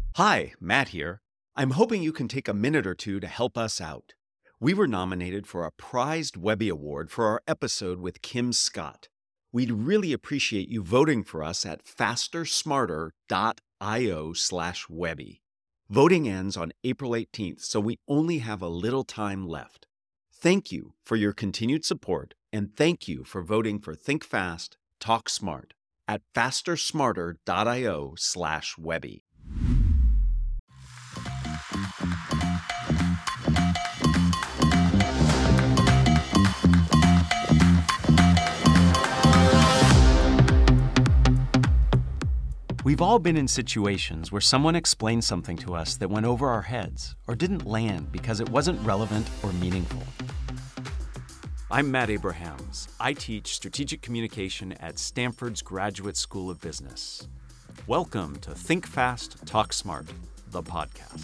Hi, Matt here. I'm hoping you can take a minute or two to help us out. We were nominated for a prized Webby Award for our episode with Kim Scott. We'd really appreciate you voting for us at fastersmarter.io/Webby. Voting ends on April 18th, so we only have a little time left. Thank you for your continued support, and thank you for voting for Think Fast, Talk Smart at fastersmarter.io/Webby. We've all been in situations where someone explained something to us that went over our heads or didn't land because it wasn't relevant or meaningful. I'm Matt Abrahams. I teach strategic communication at Stanford's Graduate School of Business. Welcome to Think Fast, Talk Smart, the podcast.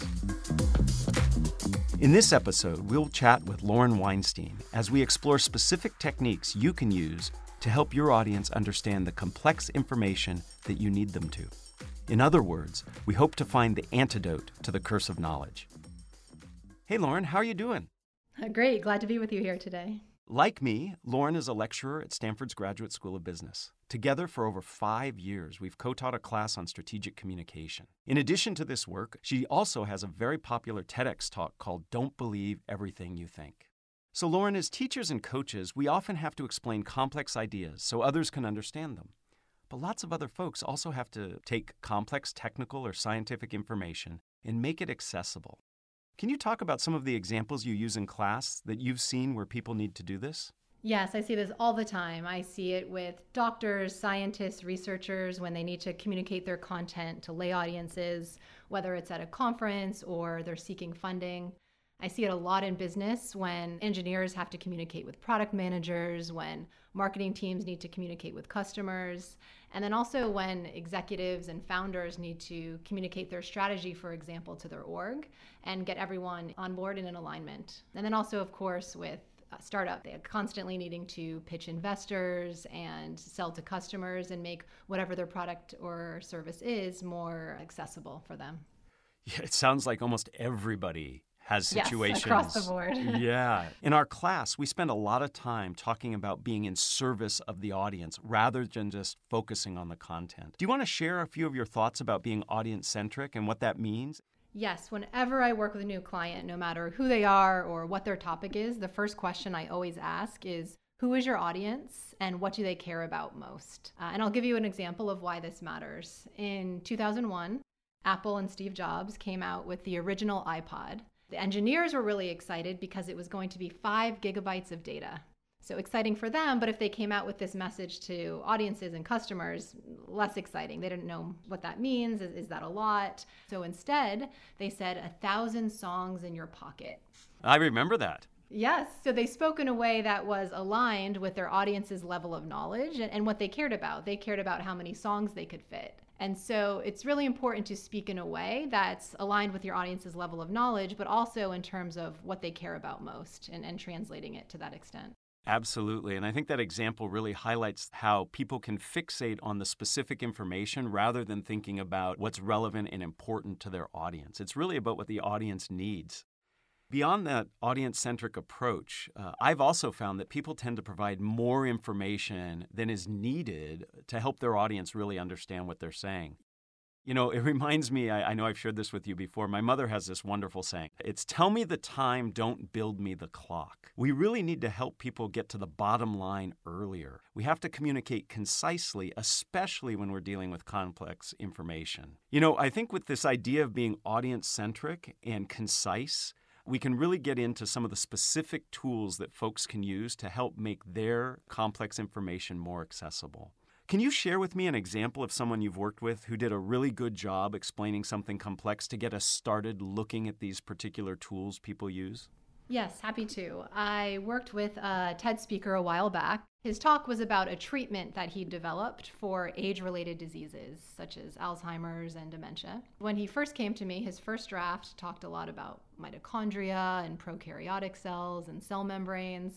In this episode, we'll chat with Lauren Weinstein as we explore specific techniques you can use to help your audience understand the complex information that you need them to. In other words, we hope to find the antidote to the curse of knowledge. Hey, Lauren, how are you doing? Great. Glad to be with you here today. Like me, Lauren is a lecturer at Stanford's Graduate School of Business. Together for over 5 years, we've co-taught a class on strategic communication. In addition to this work, she also has a very popular TEDx talk called Don't Believe Everything You Think. So Lauren, as teachers and coaches, we often have to explain complex ideas so others can understand them. But lots of other folks also have to take complex technical or scientific information and make it accessible. Can you talk about some of the examples you use in class that you've seen where people need to do this? Yes, I see this all the time. I see it with doctors, scientists, researchers when they need to communicate their content to lay audiences, whether it's at a conference or they're seeking funding. I see it a lot in business when engineers have to communicate with product managers, when marketing teams need to communicate with customers, and then also when executives and founders need to communicate their strategy, for example, to their org and get everyone on board and in alignment. And then also, of course, with a startup, they're constantly needing to pitch investors and sell to customers and make whatever their product or service is more accessible for them. Yeah, it sounds like almost everybody has situations. Yes, across the board. Yeah. In our class, we spend a lot of time talking about being in service of the audience rather than just focusing on the content. Do you want to share a few of your thoughts about being audience-centric and what that means? Yes, whenever I work with a new client, no matter who they are or what their topic is, the first question I always ask is, who is your audience and what do they care about most? And I'll give you an example of why this matters. In 2001, Apple and Steve Jobs came out with the original iPod. The engineers were really excited because it was going to be 5 gigabytes of data. So exciting for them, but if they came out with this message to audiences and customers, less exciting. They didn't know what that means. Is that a lot? So instead, they said 1,000 songs in your pocket. I remember that. Yes. So they spoke in a way that was aligned with their audience's level of knowledge and what they cared about. They cared about how many songs they could fit. And so it's really important to speak in a way that's aligned with your audience's level of knowledge, but also in terms of what they care about most and translating it to that extent. Absolutely. And I think that example really highlights how people can fixate on the specific information rather than thinking about what's relevant and important to their audience. It's really about what the audience needs. Beyond that audience-centric approach, I've also found that people tend to provide more information than is needed to help their audience really understand what they're saying. You know, it reminds me, I know I've shared this with you before, my mother has this wonderful saying. It's tell me the time, don't build me the clock. We really need to help people get to the bottom line earlier. We have to communicate concisely, especially when we're dealing with complex information. You know, I think with this idea of being audience-centric and concise, we can really get into some of the specific tools that folks can use to help make their complex information more accessible. Can you share with me an example of someone you've worked with who did a really good job explaining something complex to get us started looking at these particular tools people use? Yes, happy to. I worked with a TED speaker a while back. His talk was about a treatment that he developed for age-related diseases, such as Alzheimer's and dementia. When he first came to me, his first draft talked a lot about mitochondria and prokaryotic cells and cell membranes.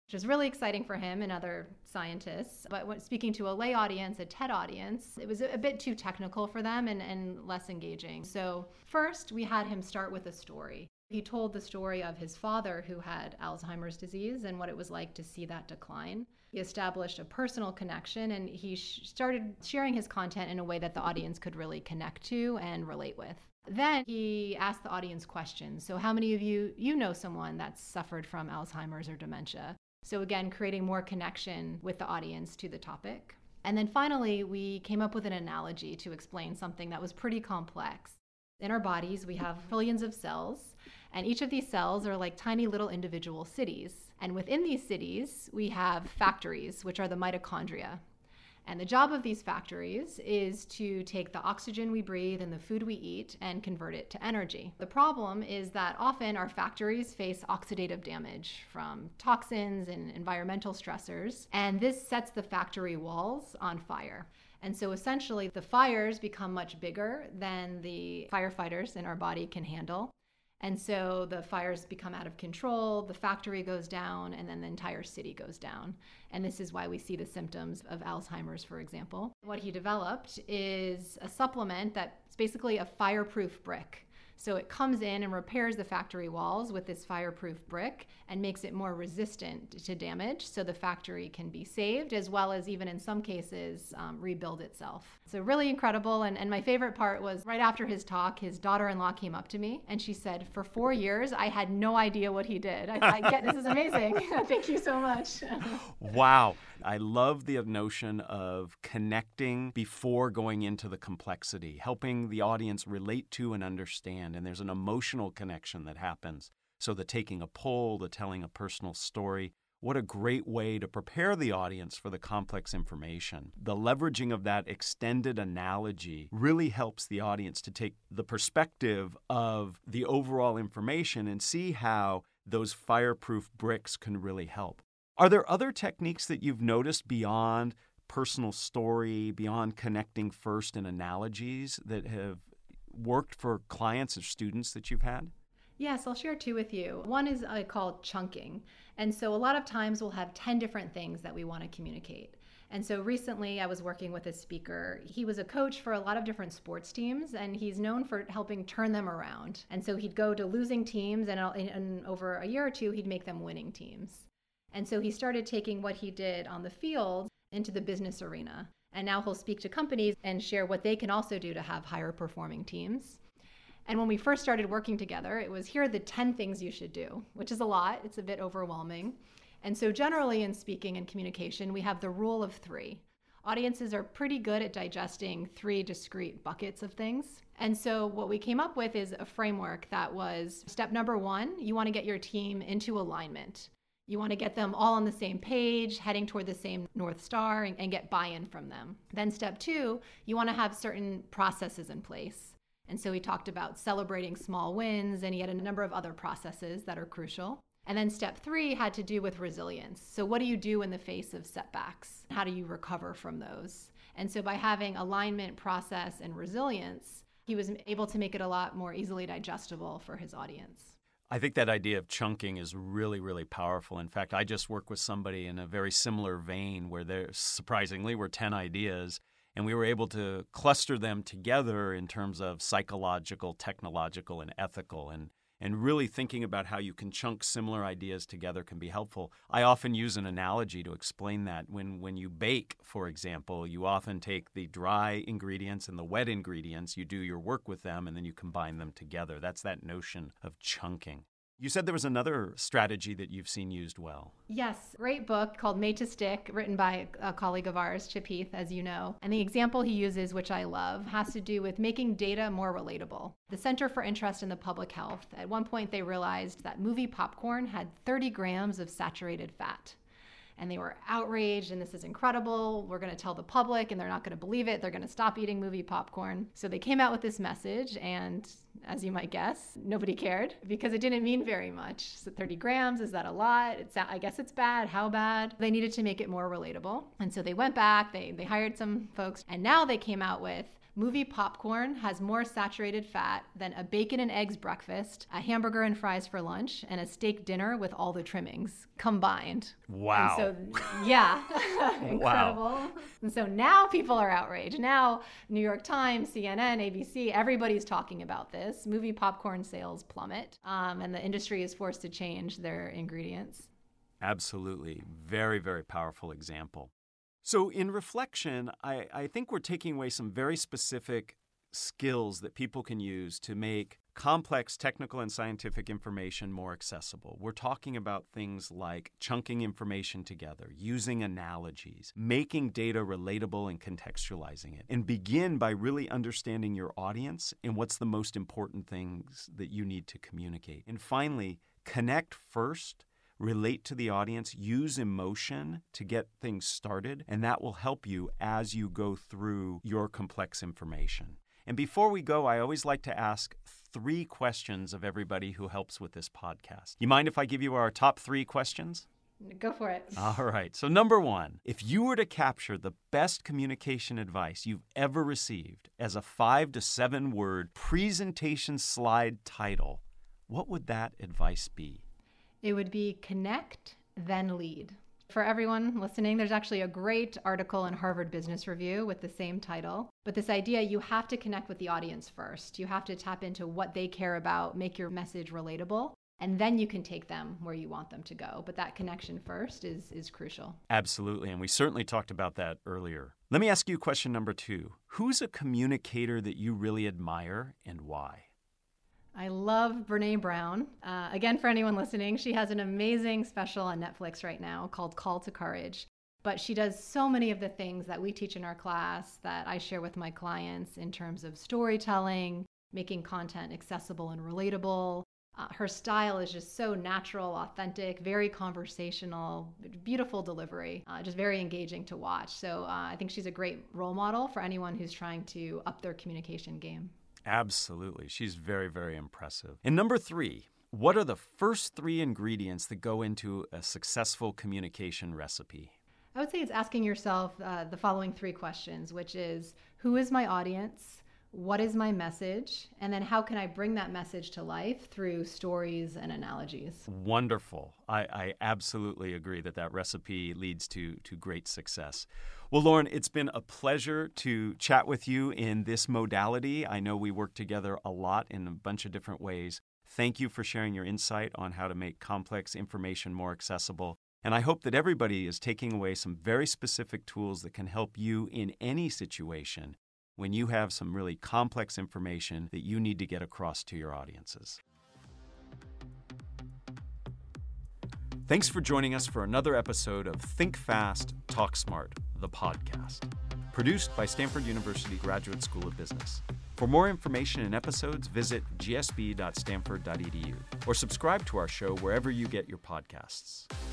which is really exciting for him and other scientists. But when speaking to a lay audience, a TED audience, it was a bit too technical for them and less engaging. So first, we had him start with a story. He told the story of his father who had Alzheimer's disease and what it was like to see that decline. He established a personal connection, and he started sharing his content in a way that the audience could really connect to and relate with. Then he asked the audience questions. So how many of you know someone that's suffered from Alzheimer's or dementia? So again, creating more connection with the audience to the topic. And then finally, we came up with an analogy to explain something that was pretty complex. In our bodies, we have trillions of cells, and each of these cells are like tiny little individual cities. And within these cities, we have factories, which are the mitochondria. And the job of these factories is to take the oxygen we breathe and the food we eat and convert it to energy. The problem is that often our factories face oxidative damage from toxins and environmental stressors, and this sets the factory walls on fire. And so essentially the fires become much bigger than the firefighters in our body can handle. And so the fires become out of control, the factory goes down, and then the entire city goes down. And this is why we see the symptoms of Alzheimer's, for example. What he developed is a supplement that's basically a fireproof brick. So it comes in and repairs the factory walls with this fireproof brick and makes it more resistant to damage so the factory can be saved, as well as even in some cases rebuild itself. So really incredible. And my favorite part was right after his talk, his daughter-in-law came up to me and she said, for 4 years, I had no idea what he did. I get this is amazing. Thank you so much. Wow. I love the notion of connecting before going into the complexity, helping the audience relate to and understand. And there's an emotional connection that happens. So the taking a poll, the telling a personal story, what a great way to prepare the audience for the complex information. The leveraging of that extended analogy really helps the audience to take the perspective of the overall information and see how those fireproof bricks can really help. Are there other techniques that you've noticed beyond personal story, beyond connecting first in analogies that have worked for clients or students that you've had? Yes, I'll share 2 with you. One is called chunking. And so a lot of times we'll have 10 different things that we want to communicate. And so recently I was working with a speaker. He was a coach for a lot of different sports teams, and he's known for helping turn them around. And so he'd go to losing teams, and over a year or 2, he'd make them winning teams. And so he started taking what he did on the field into the business arena. And now he'll speak to companies and share what they can also do to have higher performing teams. And when we first started working together, it was, here are the 10 things you should do, which is a lot. It's a bit overwhelming. And so generally in speaking and communication, we have the rule of 3. Audiences are pretty good at digesting 3 discrete buckets of things. And so what we came up with is a framework that was step number 1, you want to get your team into alignment. You want to get them all on the same page, heading toward the same North Star, and get buy-in from them. Then step 2, you want to have certain processes in place. And so he talked about celebrating small wins, and he had a number of other processes that are crucial. And then step 3 had to do with resilience. So what do you do in the face of setbacks? How do you recover from those? And so by having alignment, process, and resilience, he was able to make it a lot more easily digestible for his audience. I think that idea of chunking is really, really powerful. In fact, I just worked with somebody in a very similar vein where there surprisingly were 10 ideas, and we were able to cluster them together in terms of psychological, technological, and ethical. And really thinking about how you can chunk similar ideas together can be helpful. I often use an analogy to explain that. When you bake, for example, you often take the dry ingredients and the wet ingredients, you do your work with them, and then you combine them together. That's that notion of chunking. You said there was another strategy that you've seen used well. Yes, great book called Made to Stick, written by a colleague of ours, Chip Heath, as you know. And the example he uses, which I love, has to do with making data more relatable. The Center for Interest in the Public Health, at one point they realized that movie popcorn had 30 grams of saturated fat. And they were outraged, and this is incredible. We're going to tell the public, and they're not going to believe it. They're going to stop eating movie popcorn. So they came out with this message, and as you might guess, nobody cared because it didn't mean very much. So 30 grams, is that a lot? I guess it's bad. How bad? They needed to make it more relatable. And so they went back, they hired some folks, and now they came out with movie popcorn has more saturated fat than a bacon and eggs breakfast, a hamburger and fries for lunch, and a steak dinner with all the trimmings combined. Wow. And so, yeah, incredible. Wow. And so now people are outraged. Now, New York Times, CNN, ABC, everybody's talking about this. Movie popcorn sales plummet, and the industry is forced to change their ingredients. Absolutely. Very, very powerful example. So in reflection, I think we're taking away some very specific skills that people can use to make complex technical and scientific information more accessible. We're talking about things like chunking information together, using analogies, making data relatable and contextualizing it. And begin by really understanding your audience and what's the most important things that you need to communicate. And finally, connect first. Relate to the audience, use emotion to get things started, and that will help you as you go through your complex information. And before we go, I always like to ask 3 questions of everybody who helps with this podcast. You mind if I give you our top 3 questions? Go for it. All right. So number 1, if you were to capture the best communication advice you've ever received as a 5 to 7 word presentation slide title, what would that advice be? It would be connect, then lead. For everyone listening, there's actually a great article in Harvard Business Review with the same title. But this idea, you have to connect with the audience first. You have to tap into what they care about, make your message relatable, and then you can take them where you want them to go. But that connection first is crucial. Absolutely, and we certainly talked about that earlier. Let me ask you question number 2. Who's a communicator that you really admire and why? I love Brené Brown. Again, for anyone listening, she has an amazing special on Netflix right now called Call to Courage. But she does so many of the things that we teach in our class that I share with my clients in terms of storytelling, making content accessible and relatable. Her style is just so natural, authentic, very conversational, beautiful delivery, just very engaging to watch. So I think she's a great role model for anyone who's trying to up their communication game. Absolutely. She's very, very impressive. And number 3, what are the first 3 ingredients that go into a successful communication recipe? I would say it's asking yourself the following 3 questions, which is, who is my audience? What is my message? And then how can I bring that message to life through stories and analogies? Wonderful. I absolutely agree that recipe leads to great success. Well, Lauren, it's been a pleasure to chat with you in this modality. I know we work together a lot in a bunch of different ways. Thank you for sharing your insight on how to make complex information more accessible. And I hope that everybody is taking away some very specific tools that can help you in any situation when you have some really complex information that you need to get across to your audiences. Thanks for joining us for another episode of Think Fast, Talk Smart, the podcast, produced by Stanford University Graduate School of Business. For more information and episodes, visit gsb.stanford.edu or subscribe to our show wherever you get your podcasts.